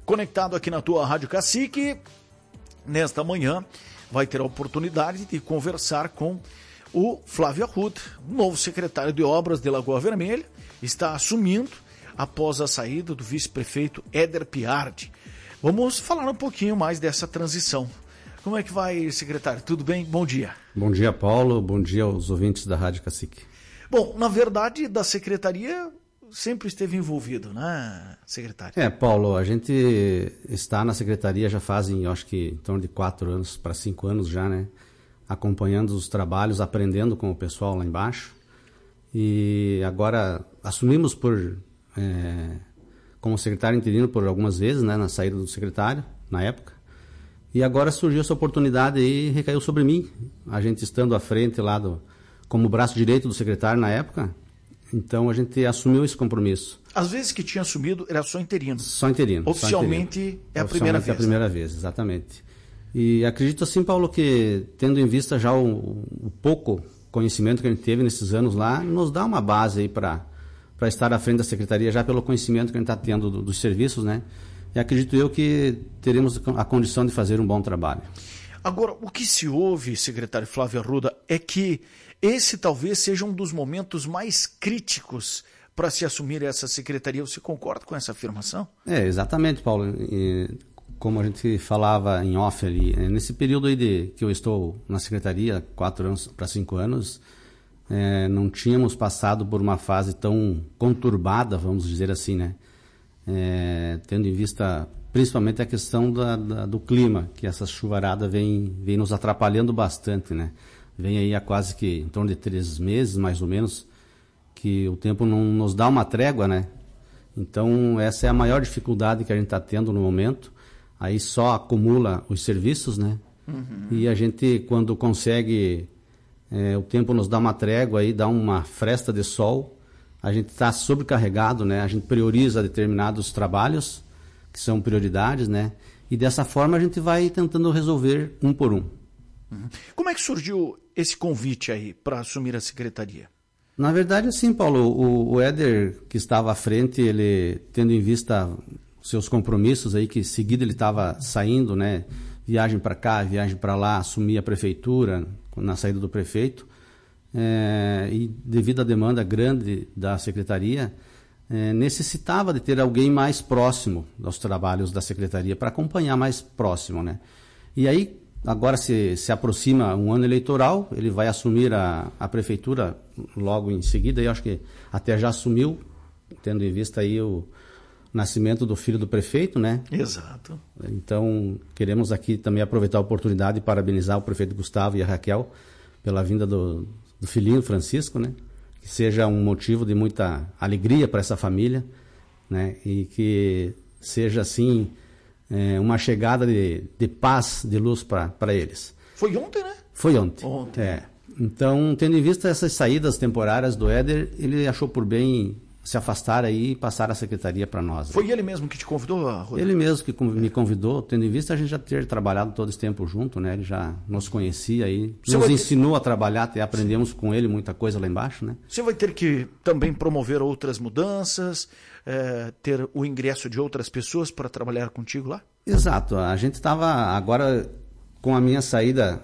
conectado aqui na tua Rádio Cacique. Nesta manhã vai ter a oportunidade de conversar com o Flávio Arruda, novo secretário de Obras de Lagoa Vermelha, está assumindo após a saída do vice-prefeito Éder Piardi. Vamos falar um pouquinho mais dessa transição. Como é que vai, secretário? Tudo bem? Bom dia. Bom dia, Paulo. Bom dia aos ouvintes da Rádio Cacique. Bom, na verdade, da secretaria sempre esteve envolvido, né, secretário? Paulo, a gente está na secretaria já fazem, acho que, em torno de 4 anos para 5 anos já, né? Acompanhando os trabalhos, aprendendo com o pessoal lá embaixo. E agora assumimos como secretário interino por algumas vezes, né, na saída do secretário, na época. E agora surgiu essa oportunidade e recaiu sobre mim. A gente estando à frente lá como braço direito do secretário na época, então a gente assumiu esse compromisso. Às vezes que tinha assumido era só interino. Só interino. Oficialmente é a primeira vez. É a primeira vez, exatamente. E acredito assim, Paulo, que tendo em vista já o pouco conhecimento que a gente teve nesses anos lá, nos dá uma base aí para estar à frente da secretaria já pelo conhecimento que a gente está tendo dos serviços, né? E acredito eu que teremos a condição de fazer um bom trabalho. Agora, o que se ouve, secretário Flávio Arruda, é que esse talvez seja um dos momentos mais críticos para se assumir essa secretaria. Você concorda com essa afirmação? Exatamente, Paulo. Como a gente falava em off ali, nesse período aí que eu estou na secretaria, 4 anos para 5 anos, não tínhamos passado por uma fase tão conturbada, vamos dizer assim, né? Tendo em vista principalmente a questão do clima, que essa chuvarada vem nos atrapalhando bastante, né? Vem aí há quase que em torno de 3 meses, mais ou menos, que o tempo não nos dá uma trégua, né? Então essa é a maior dificuldade que a gente está tendo no momento. Aí só acumula os serviços, né? Uhum. E a gente, quando consegue, o tempo nos dá uma trégua aí, dá uma fresta de sol, a gente está sobrecarregado, né? A gente prioriza determinados trabalhos, que são prioridades, né? E dessa forma a gente vai tentando resolver um por um. Uhum. Como é que surgiu esse convite aí para assumir a secretaria? Na verdade, assim, Paulo, o Éder, que estava à frente, ele, tendo em vista seus compromissos aí, que seguido ele estava saindo, né? Viagem para cá, viagem para lá, assumir a prefeitura, na saída do prefeito. E devido à demanda grande da secretaria, necessitava de ter alguém mais próximo dos trabalhos da secretaria, para acompanhar mais próximo, né? E aí, agora se aproxima um ano eleitoral, ele vai assumir a prefeitura logo em seguida, e eu acho que até já assumiu, tendo em vista aí o nascimento do filho do prefeito, né? Exato. Então, queremos aqui também aproveitar a oportunidade e parabenizar o prefeito Gustavo e a Raquel pela vinda do filhinho Francisco, né? Que seja um motivo de muita alegria para essa família, né? E que seja, assim, uma chegada de paz, de luz para eles. Foi ontem, né? Foi ontem. Então, tendo em vista essas saídas temporárias do Éder, ele achou por bem se afastar aí e passar a secretaria para nós. Foi ele mesmo que te convidou, Rodrigo? Ele mesmo que me convidou, tendo em vista a gente já ter trabalhado todo esse tempo junto, né? Ele já nos conhecia aí, nos ensinou a trabalhar, até aprendemos com ele muita coisa lá embaixo, né? Você vai ter que também promover outras mudanças, ter o ingresso de outras pessoas para trabalhar contigo lá? Exato, a gente estava agora com a minha saída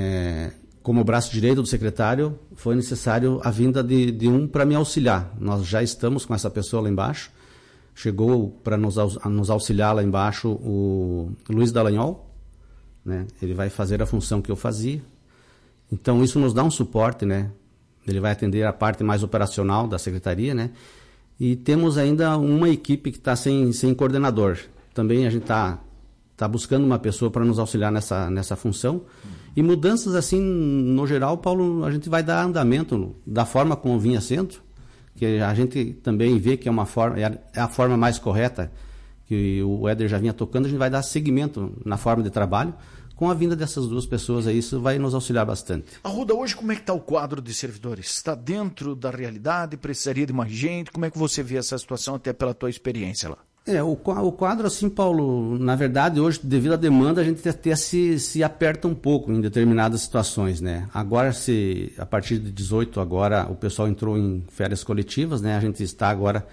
como braço direito do secretário, foi necessário a vinda de um para me auxiliar. Nós já estamos com essa pessoa lá embaixo. Chegou para nos auxiliar lá embaixo o Luiz Dallagnol, né? Ele vai fazer a função que eu fazia. Então isso nos dá um suporte, né? Ele vai atender a parte mais operacional da secretaria, né? E temos ainda uma equipe que está sem coordenador. Também a gente está buscando uma pessoa para nos auxiliar nessa função. E mudanças assim, no geral, Paulo, a gente vai dar andamento da forma como vinha sendo, que a gente também vê que é a forma mais correta, que o Éder já vinha tocando, a gente vai dar seguimento na forma de trabalho. Com a vinda dessas duas pessoas aí, isso vai nos auxiliar bastante. Arruda, hoje como é que está o quadro de servidores? Está dentro da realidade? Precisaria de mais gente? Como é que você vê essa situação até pela tua experiência lá? O quadro, assim, Paulo, na verdade, hoje, devido à demanda, a gente até se aperta um pouco em determinadas situações, né? Agora, a partir de 18, agora, o pessoal entrou em férias coletivas, né? A gente está agora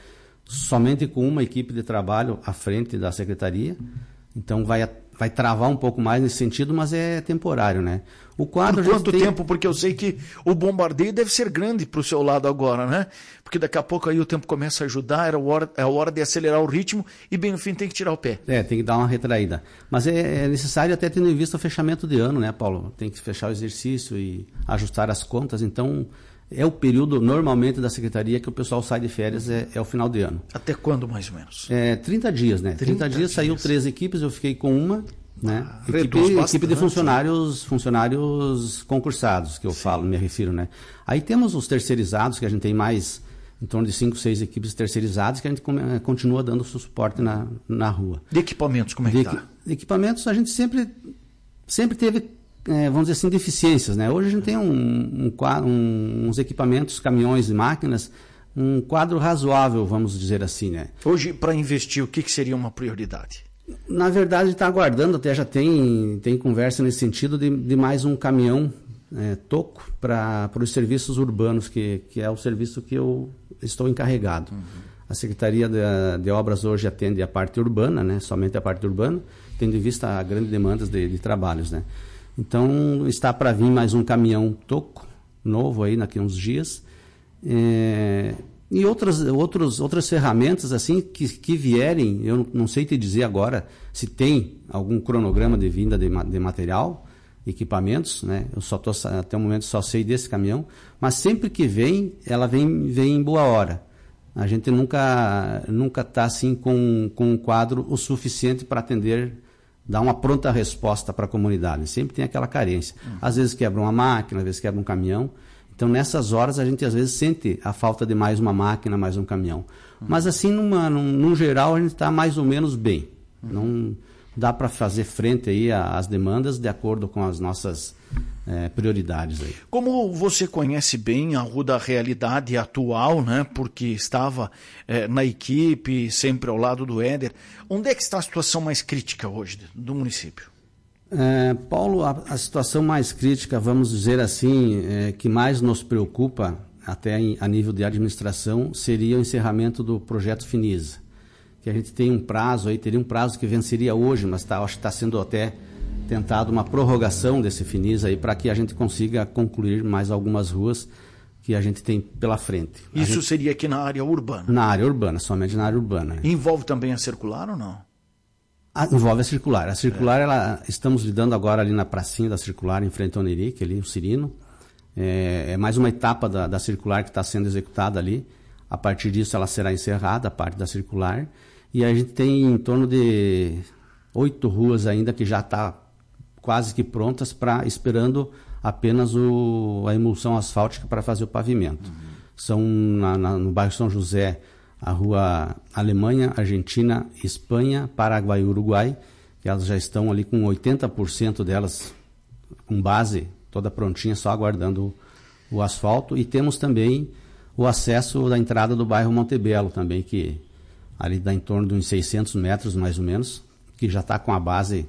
somente com uma equipe de trabalho à frente da secretaria. Então vai travar um pouco mais nesse sentido, mas é temporário, né? O quadro Por quanto tempo? Porque eu sei que o bombardeio deve ser grande para o seu lado agora, né? Porque daqui a pouco aí o tempo começa a ajudar, é a hora de acelerar o ritmo e bem no fim tem que tirar o pé. Tem que dar uma retraída. Mas é necessário até tendo em vista o fechamento de ano, né, Paulo? Tem que fechar o exercício e ajustar as contas. Então, é o período normalmente da secretaria que o pessoal sai de férias, é o final de ano. Até quando, mais ou menos? 30 dias, né? 30 dias, saiu 3 equipes, eu fiquei com uma, né? Equipe de funcionários concursados, que eu me refiro, né? Aí temos os terceirizados, que a gente tem mais, em torno de 5, 6 equipes terceirizadas, que a gente continua dando suporte na rua. De equipamentos, como é que está? De equipamentos, a gente sempre teve, vamos dizer assim, deficiências, né? Hoje a gente tem uns equipamentos, caminhões e máquinas, um quadro razoável, vamos dizer assim, né? Hoje, para investir, o que seria uma prioridade? Na verdade, está aguardando, até já tem conversa nesse sentido de mais um caminhão toco para os serviços urbanos, que é o serviço que eu estou encarregado. Uhum. A Secretaria de Obras hoje atende a parte urbana, né? Somente a parte urbana, tendo em vista a grande demanda de trabalhos, né? Então, está para vir mais um caminhão toco, novo aí, daqui a uns dias. E outras ferramentas, assim, que vierem, eu não sei te dizer agora se tem algum cronograma de vinda de material, equipamentos, né? Eu até o momento só sei desse caminhão, mas sempre que vem, ela vem em boa hora. A gente nunca está assim com um quadro o suficiente para atender, dar uma pronta resposta para a comunidade. Sempre tem aquela carência. Às vezes quebra uma máquina, às vezes quebra um caminhão. Então, nessas horas, a gente às vezes sente a falta de mais uma máquina, mais um caminhão. Mas assim, num geral, a gente está mais ou menos bem. Não dá para fazer frente aí às demandas de acordo com as nossas prioridades aí. Como você conhece bem a Arruda, a realidade atual, né? Porque estava na equipe, sempre ao lado do Éder, onde é que está a situação mais crítica hoje do município? Paulo, a situação mais crítica, vamos dizer assim, que mais nos preocupa, até a nível de administração, seria o encerramento do projeto Finisa. Que a gente tem um prazo aí, teria um prazo que venceria hoje, mas acho que está sendo até tentado uma prorrogação desse Finisa aí para que a gente consiga concluir mais algumas ruas que a gente tem pela frente. Isso seria aqui na área urbana? Na área urbana, somente na área urbana. Né? Envolve também a circular ou não? Envolve a circular. A circular, estamos lidando agora ali na pracinha da circular, em frente ao Onerique, ali, o Cirino. É mais uma etapa da circular que está sendo executada ali. A partir disso, ela será encerrada, a parte da circular. E a gente tem em torno de 8 ruas ainda que já está quase que prontas, esperando apenas a emulsão asfáltica para fazer o pavimento. São no bairro São José, a rua Alemanha, Argentina, Espanha, Paraguai e Uruguai, que elas já estão ali com 80% delas com base toda prontinha, só aguardando o asfalto. E temos também o acesso da entrada do bairro Montebello também, que ali dá em torno de uns 600 metros mais ou menos, que já está com a base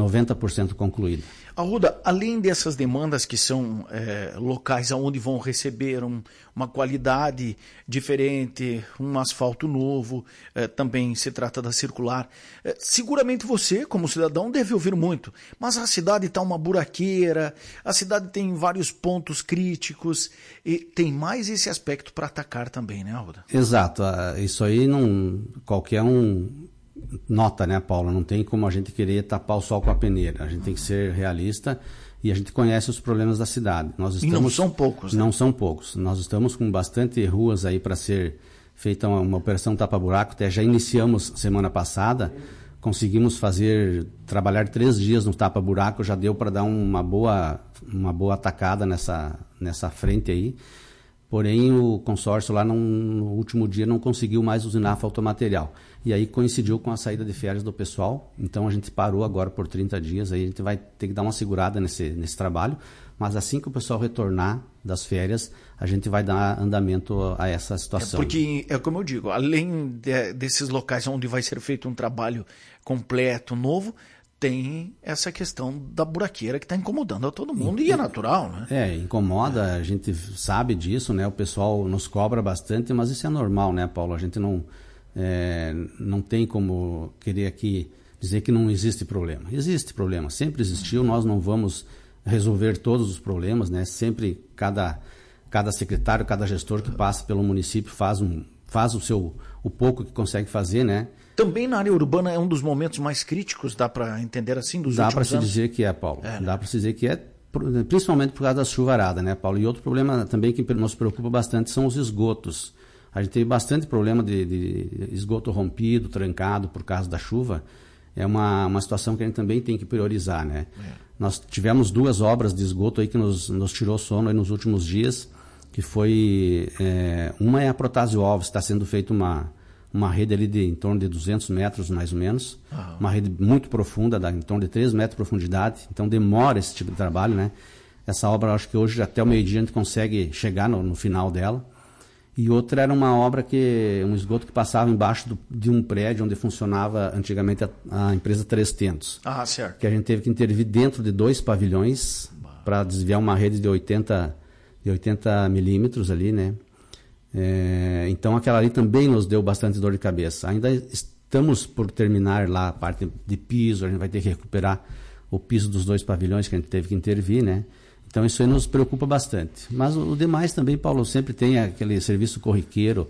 90% concluída. Arruda, além dessas demandas que são locais onde vão receber uma qualidade diferente, um asfalto novo, também se trata da circular, seguramente você, como cidadão, deve ouvir muito, mas a cidade está uma buraqueira, a cidade tem vários pontos críticos e tem mais esse aspecto para atacar também, né, Arruda? Exato, isso aí qualquer um nota, né, Paulo? Não tem como a gente querer tapar o sol com a peneira. A gente tem que ser realista e a gente conhece os problemas da cidade. E não são poucos, né? Não são poucos. Nós estamos com bastante ruas aí para ser feita uma operação tapa-buraco. Até já iniciamos semana passada. Conseguimos trabalhar 3 dias no tapa-buraco. Já deu para dar uma boa atacada nessa frente aí. Porém, o consórcio lá no último dia não conseguiu mais usinar fotomaterial. E aí coincidiu com a saída de férias do pessoal. Então a gente parou agora por 30 dias. Aí a gente vai ter que dar uma segurada nesse trabalho. Mas assim que o pessoal retornar das férias, a gente vai dar andamento a essa situação. Porque, como eu digo, além desses locais onde vai ser feito um trabalho completo, novo, tem essa questão da buraqueira que está incomodando a todo mundo e é natural, né? Incomoda, a gente sabe disso, né? O pessoal nos cobra bastante, mas isso é normal, né, Paulo? A gente não Não tem como querer aqui dizer que não existe problema. Existe problema, sempre existiu, nós não vamos resolver todos os problemas, né? Sempre cada secretário, cada gestor que passa pelo município faz o pouco que consegue fazer, né? Também na área urbana é um dos momentos mais críticos, dá para entender assim, dos últimos anos? Dá para se dizer que é, Paulo. Dá para se dizer que é, principalmente por causa da chuvarada, né, Paulo? E outro problema também que nos preocupa bastante são os esgotos. A gente teve bastante problema de esgoto rompido, trancado por causa da chuva. É uma situação que a gente também tem que priorizar, né? Nós tivemos 2 obras de esgoto aí que nos tirou sono aí nos últimos dias, que foi... uma é a Protásio Alves, está sendo feita uma rede ali em torno de 200 metros, mais ou menos. Uma rede muito profunda, em torno de 3 metros de profundidade. Então demora esse tipo de trabalho, né? Essa obra, acho que hoje até o meio-dia a gente consegue chegar no final dela. E outra era uma obra um esgoto que passava embaixo de um prédio onde funcionava antigamente a empresa Três Tentos. Certo. Que a gente teve que intervir dentro de 2 pavilhões para desviar uma rede de 80 milímetros ali, né? Então aquela ali também nos deu bastante dor de cabeça. Ainda estamos por terminar lá a parte de piso, a gente vai ter que recuperar o piso dos 2 pavilhões que a gente teve que intervir, né? Então isso aí nos preocupa bastante. Mas o demais também, Paulo, sempre tem aquele serviço corriqueiro,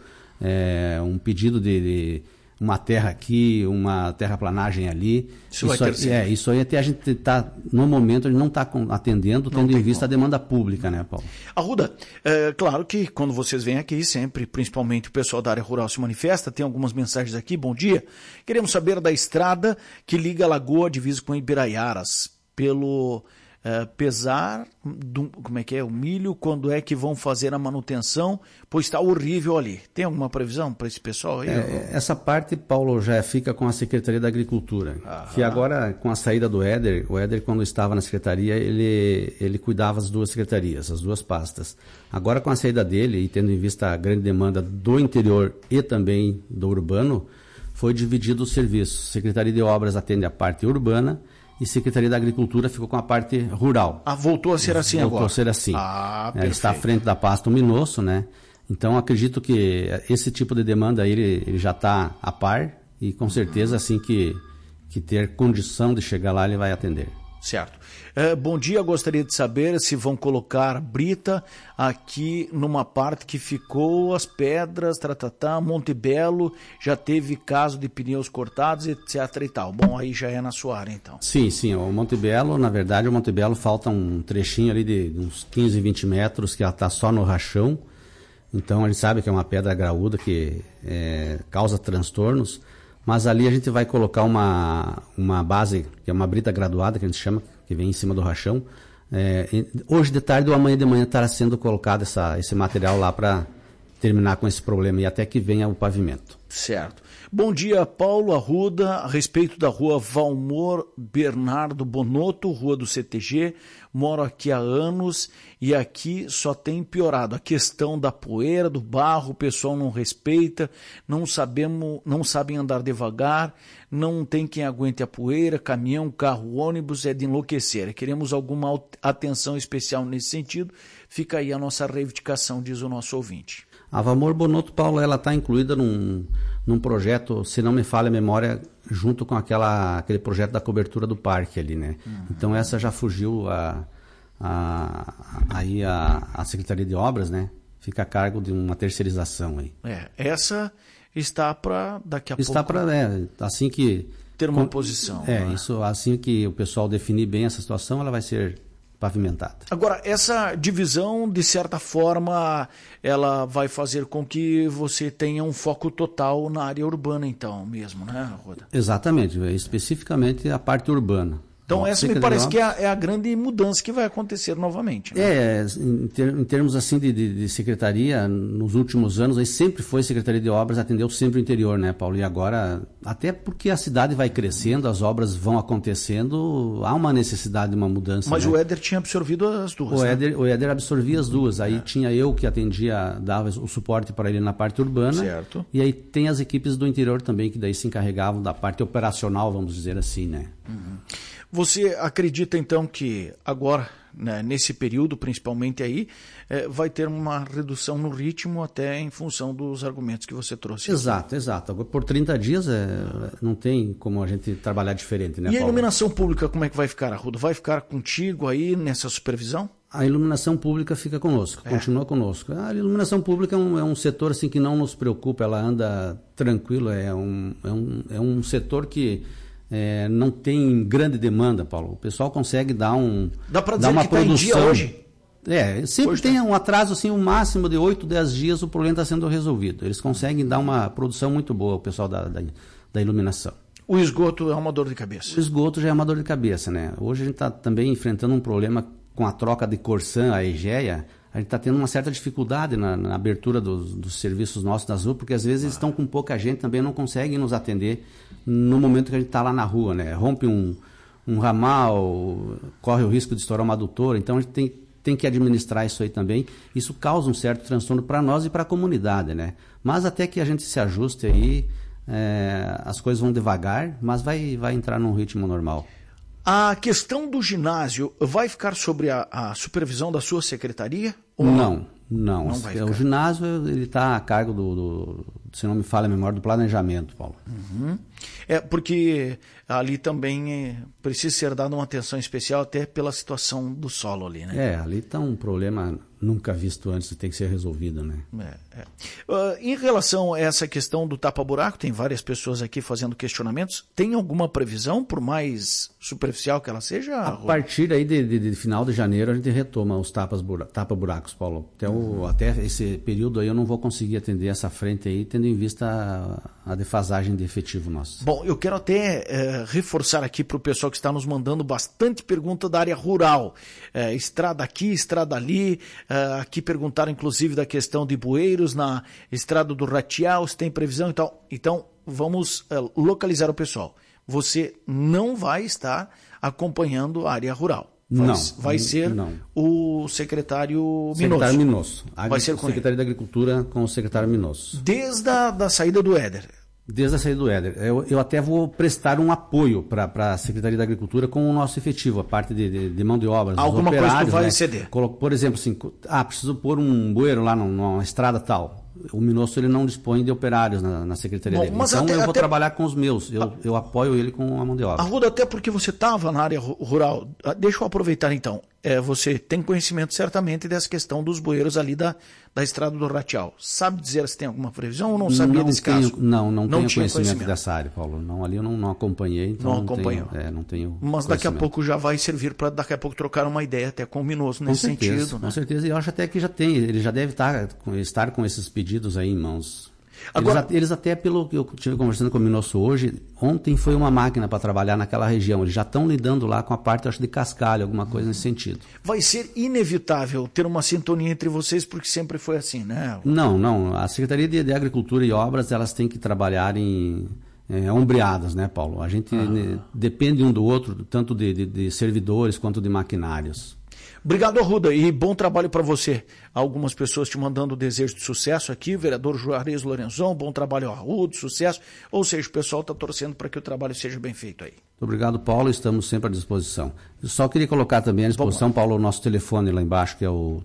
um pedido de uma terra aqui, uma terraplanagem ali. Isso aí até a gente está, no momento, a gente não está atendendo, tendo em vista a demanda pública, né, Paulo? Arruda, claro que quando vocês vêm aqui, sempre, principalmente o pessoal da área rural se manifesta, tem algumas mensagens aqui, bom dia. Queremos saber da estrada que liga a Lagoa divisa com Ibiraiaras, pelo... pesar o milho, quando é que vão fazer a manutenção, pois está horrível ali. Tem alguma previsão para esse pessoal aí? Essa parte, Paulo, já fica com a Secretaria da Agricultura, que agora, com a saída do Éder, o Éder, quando estava na Secretaria, ele cuidava das 2 secretarias, as 2 pastas. Agora, com a saída dele, e tendo em vista a grande demanda do interior e também do urbano, foi dividido os serviços. Secretaria de Obras atende a parte urbana, e Secretaria da Agricultura ficou com a parte rural. Voltou a ser assim agora? Voltou a ser assim. Está à frente da pasta o Minosso, né? Então, acredito que esse tipo de demanda aí, ele já está a par e, com certeza, assim que ter condição de chegar lá, ele vai atender. Certo. Bom dia, gostaria de saber se vão colocar brita aqui numa parte que ficou as pedras, Monte Belo, já teve caso de pneus cortados, etc e tal. Bom, aí já é na sua área, então. Sim, o Monte Belo, na verdade, o Monte Belo falta um trechinho ali de uns 15, 20 metros, que ela está só no rachão. Então, a gente sabe que é uma pedra graúda que causa transtornos. Mas ali a gente vai colocar uma base, que é uma brita graduada, que a gente chama, que vem em cima do rachão. Hoje de tarde ou amanhã de manhã estará sendo colocado esse material lá para terminar com esse problema e até que venha o pavimento. Certo. Bom dia, Paulo Arruda, a respeito da rua Valmor Bernardo Bonotto, rua do CTG, moro aqui há anos e aqui só tem piorado. A questão da poeira, do barro, o pessoal não respeita, não sabem andar devagar, não tem quem aguente a poeira, caminhão, carro, ônibus, é de enlouquecer. Queremos alguma atenção especial nesse sentido, fica aí a nossa reivindicação, diz o nosso ouvinte. A Valmor Bonotto, Paulo, ela está incluída num projeto, se não me falha a memória, junto com aquele projeto da cobertura do parque ali, né? Então essa já fugiu aí a Secretaria de Obras, né? Fica a cargo de uma terceirização aí. Essa está para daqui a pouco... Está para, assim que... ter uma posição. Isso, assim que o pessoal definir bem essa situação, ela vai ser pavimentada. Agora, essa divisão, de certa forma, ela vai fazer com que você tenha um foco total na área urbana, então, mesmo, né, Arruda? Exatamente, especificamente a parte urbana. Então, essa me parece que é a grande mudança que vai acontecer novamente. Né? Em termos assim de secretaria, nos últimos anos, aí sempre foi Secretaria de Obras, atendeu sempre o interior, né, Paulo? E agora, até porque a cidade vai crescendo, as obras vão acontecendo, há uma necessidade de uma mudança. Mas né? o Éder tinha absorvido as duas. O Éder absorvia as duas, aí tinha eu que atendia, dava o suporte para ele na parte urbana. Certo. E aí tem as equipes do interior também, que daí se encarregavam da parte operacional, vamos dizer assim, né? Você acredita então que agora, né, nesse período principalmente aí, vai ter uma redução no ritmo até em função dos argumentos que você trouxe? Exato. Agora, por 30 dias não tem como a gente trabalhar diferente, né, E a Paulo? iluminação pública, como é que vai ficar, Arruda? Vai ficar contigo aí nessa supervisão? A iluminação pública fica conosco, continua conosco. A iluminação pública é um setor assim, que não nos preocupa, ela anda tranquilo, é um setor que não tem grande demanda, Paulo. O pessoal consegue dar Dá para dizer uma que produção. está em dia hoje? Sempre hoje tem um atraso, assim, um máximo de 8, 10 dias o problema está sendo resolvido. Eles conseguem dar uma produção muito boa, o pessoal da iluminação. O esgoto é uma dor de cabeça? O esgoto já é uma dor de cabeça, né? Hoje a gente está também enfrentando um problema com a troca de Corsan a Egea. A gente está tendo uma certa dificuldade na abertura dos serviços nossos das ruas, porque às vezes eles estão com pouca gente, também não conseguem nos atender no momento que a gente está lá na rua, né? Rompe um ramal, corre o risco de estourar uma adutora, então a gente tem que administrar isso aí também. Isso causa um certo transtorno para nós e para a comunidade, né? Mas até que a gente se ajuste aí, as coisas vão devagar, mas vai entrar num ritmo normal. A questão do ginásio vai ficar sobre a supervisão da sua secretaria? Ou não vai ficar. O ginásio ele está a cargo do, se não me falha a memória, do planejamento, Paulo. Uhum. Porque ali também precisa ser dada uma atenção especial até pela situação do solo ali, né? Ali está um problema nunca visto antes e tem que ser resolvido, né? Em relação a essa questão do tapa-buraco, tem várias pessoas aqui fazendo questionamentos. Tem alguma previsão, por mais superficial que ela seja? A partir aí de final de janeiro a gente retoma os tapa-buracos, Paulo. Até esse período aí eu não vou conseguir atender essa frente aí, tendo em vista a defasagem de efetivo nosso. Bom, eu quero até reforçar aqui para o pessoal que está nos mandando bastante pergunta da área rural. Estrada aqui, estrada ali. Aqui perguntaram inclusive da questão de bueiros na estrada do Ratial, se tem previsão e tal. Então, vamos localizar o pessoal. Você não vai estar acompanhando a área rural. Vai ser o secretário Minosso. Secretário Minosso. Vai ser com Secretaria da Agricultura com o secretário Minosso. Desde a saída do Éder. Desde a saída do Éder. Eu até vou prestar um apoio para a Secretaria da Agricultura com o nosso efetivo, a parte de mão de obras. Alguma coisa que vai ceder. Por exemplo, assim, preciso pôr um bueiro lá numa estrada tal. O Minosso ele não dispõe de operários na Secretaria dele. Então eu vou trabalhar com os meus. Eu apoio ele com a mão de obra. Arruda, até porque você estava na área rural. Deixa eu aproveitar então. Você tem conhecimento certamente dessa questão dos bueiros ali da estrada do Ratial. Sabe dizer se tem alguma previsão ou não sabia desse caso? Não tenho conhecimento dessa área, Paulo. Ali eu não acompanhei. Então não acompanhou. Não tenho. Mas daqui a pouco já vai servir para daqui a pouco trocar uma ideia até com o Minosso nesse sentido. Com certeza. E eu acho até que já tem. Ele já deve estar com esses pedidos aí em mãos. Agora, eles até, pelo que eu estive conversando com o Minosso hoje, ontem foi uma máquina para trabalhar naquela região. Eles já estão lidando lá com a parte, acho, de cascalho, alguma coisa nesse sentido. Vai ser inevitável ter uma sintonia entre vocês, porque sempre foi assim, né? Não. A Secretaria de Agricultura e Obras, elas têm que trabalhar ombreadas, né, Paulo? A gente depende um do outro, tanto de servidores quanto de maquinários. Obrigado, Arruda, e bom trabalho para você. Algumas pessoas te mandando desejo de sucesso aqui, vereador Juarez Lorenzon, bom trabalho, Arruda, sucesso. Ou seja, o pessoal está torcendo para que o trabalho seja bem feito aí. Muito obrigado, Paulo, estamos sempre à disposição. Eu só queria colocar também à disposição, Paulo, o nosso telefone lá embaixo, que é o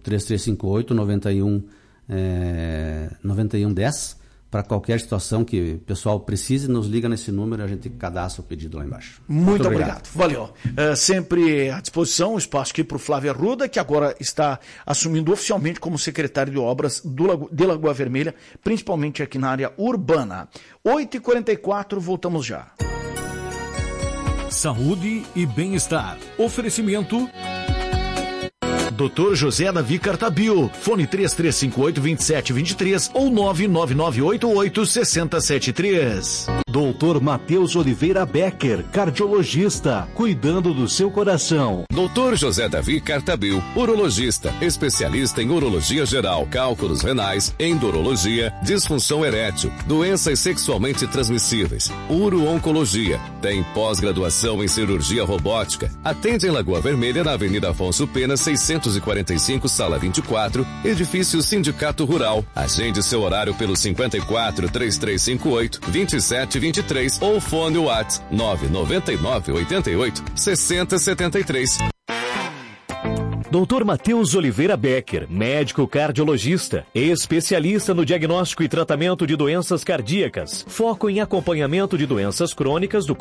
3358-9110, para qualquer situação que o pessoal precise, nos liga nesse número e a gente cadastra o pedido lá embaixo. Muito obrigado. Valeu. Sempre à disposição, o espaço aqui para o Flávio Arruda, que agora está assumindo oficialmente como secretário de obras de Lagoa Vermelha, principalmente aqui na área urbana. 8h44, voltamos já. Saúde e bem-estar. Oferecimento... Dr. José Davi Cartabio, fone 3358-2723 ou 99988-6073. Dr. Matheus Oliveira Becker, cardiologista, cuidando do seu coração. Dr. José Davi Cartabio, urologista, especialista em urologia geral, cálculos renais, endurologia, disfunção erétil, doenças sexualmente transmissíveis, uro-oncologia, tem pós-graduação em cirurgia robótica. Atende em Lagoa Vermelha, na Avenida Afonso Pena, 600 245, sala 24, edifício Sindicato Rural. Agende seu horário pelo 54 3358 2723 ou fone WhatsApp 999 88 6073. Dr. Matheus Oliveira Becker, médico cardiologista, especialista no diagnóstico e tratamento de doenças cardíacas, foco em acompanhamento de doenças crônicas do